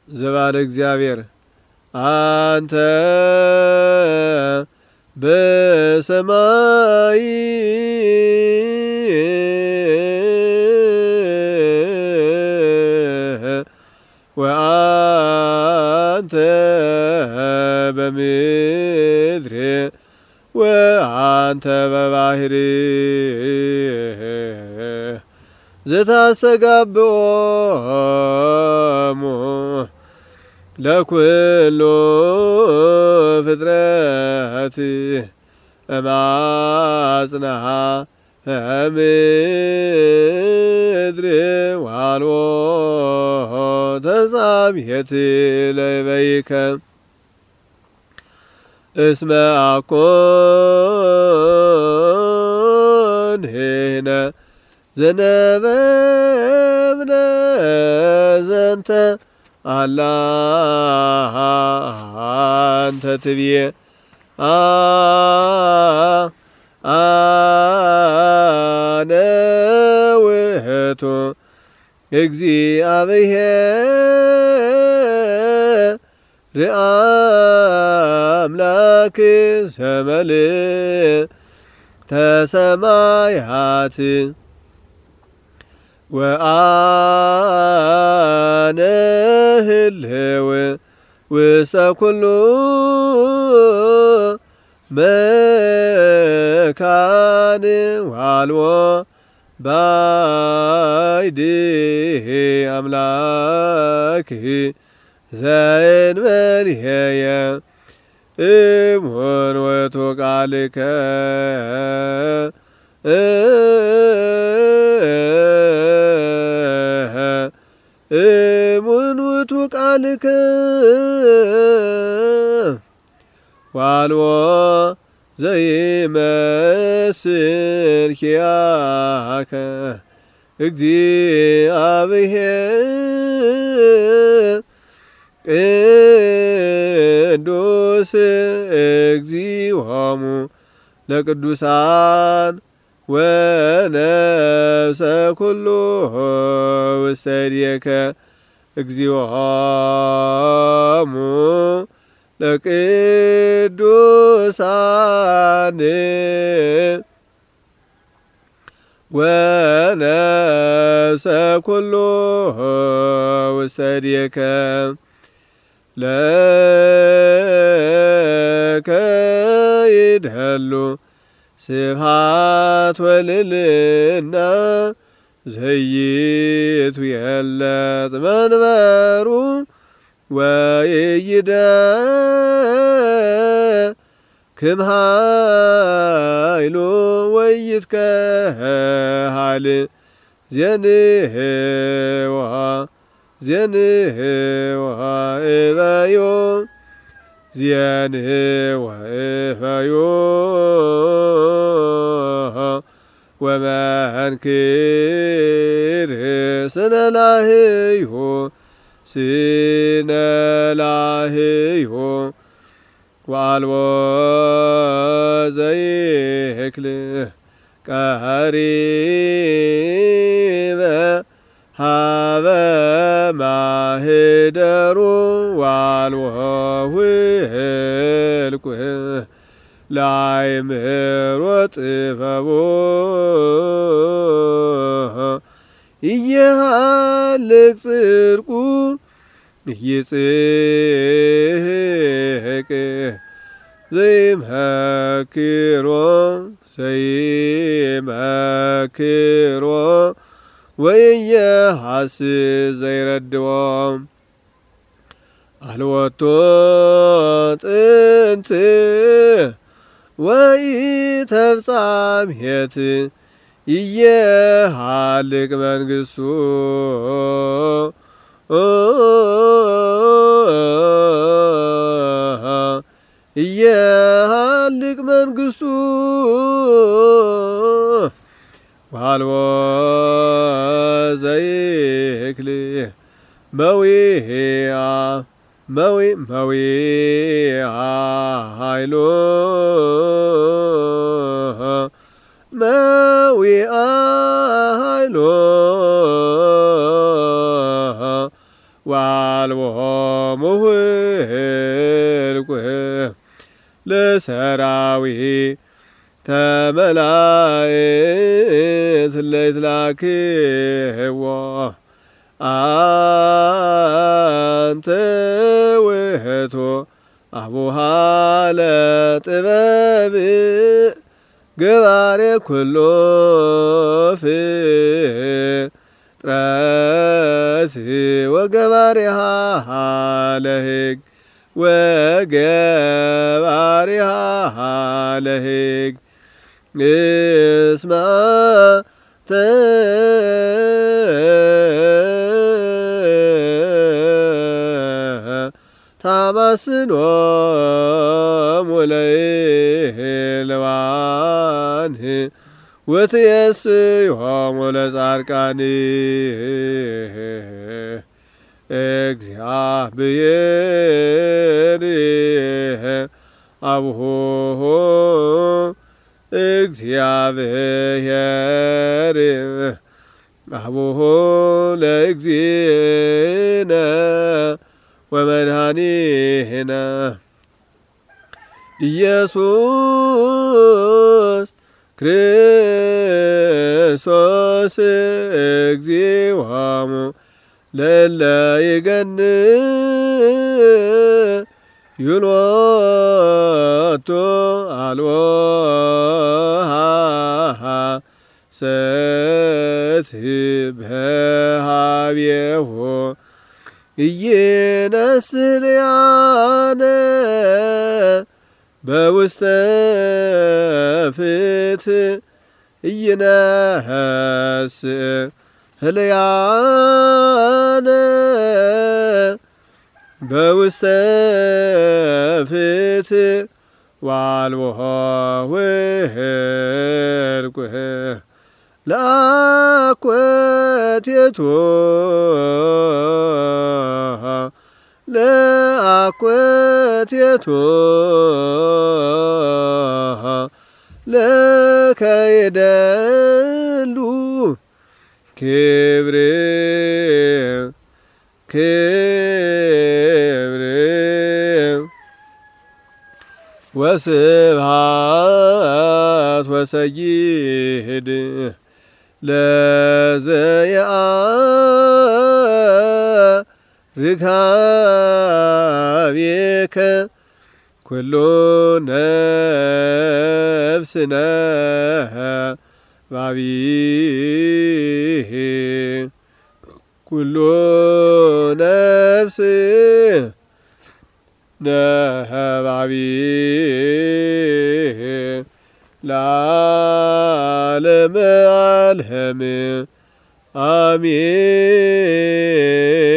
ዘባለ እግዚአብሔር አንተ በሰማይ ወአንተ በምድር ወአንተ በባህር ዘታስተጋብኦሙ ለኩሉ ፍጥረት እማጽናሃ ምድር ዋልዎ ተሳብየት ለበይከ እስመ አኮንህነ ዘነበብነ ዘንተ አላ አንተ ትብዬ አነ ውእቱ እግዚአብሔር አምላክ ተሰማያት ወአነ ህልው ውስተ ኩሉ መካን ዋልዎ ባይድህ አምላክ ዘእንበልየ እሙን ውእቱ ቃልከ እሙን ውእቱ ቃልከ ዋልዎ ዘይመስል ኪያከ እግዚአብሔር ቅዱስ እግዚኦሙ ለቅዱሳን ወነፍሰ ኩሉ ውስተ እዴከ እግዚኦሙ ለቅዱሳን ወነፍሰ ኩሉ ውስተ እዴከ ለከ ይድሀሉ ስብሐት ወልዕልና ዘይቱ የለጥ መንበሩ ወይይደክም ኃይሉ ወይትከሃል ዜንህዋ እበዮ ዜንህዋ እበዮ ወመንክር ስነላህዮ ወአልቦ ዘይክል ቀሪበ ሀበ ማህደሩ ወአልቦ ውህልቁ ላይምሮ ጥበቦ ኢየሃልቅ ጽድቁ ይጽሕቅ ዘይመክሮ ወኢየሐስስ ዘይረድኦ አልወቶ ጥንት ወኢተፍጻምየት ኢየሃልቅ መንግሥቱ ኢየሃልቅ መንግሥቱ ወአልቦ ዘይክል መዊአ ኃይሎ መዊአ ኃይሎ ወአልቦሙ ውልቁ ለሰራዊተ መላእክት ለይትላክዎ አንተ ውእቱ አቡሃ ለጥበብ ገባሬ ኩሎ ፍጥረት ወገባሬሃ ለሕግ ወገባሬሃ ለሕግ እስመ ታማስኖሙ ለሕያዋን ወትየስዮሙ ለጻድቃን እግዚአብሔር አቡሁ እግዚአብሔር አቡሁ ለእግዚእነ ወመድኃኒነ ኢየሱስ ክርስቶስ እግዚኦሙ ለእለ ይገንዩሎቱ አልቦ ሐሰት በኀቤሁ ኢይነስልያነ በውስተ ፍትሕ ኢይነስእ ህልያነ በውስተ ፍትሕ ወአልቦ ውልቁ ለአኮቴቱ ለከይደሉ ክብር ወስብሐት ወሰይድ ለዘየዐርካቤከ ኩሉ ነፍስነ ባቢህ ኩሉ ነፍስ ነባቢህ ለዓለመ ዓለም አሜን።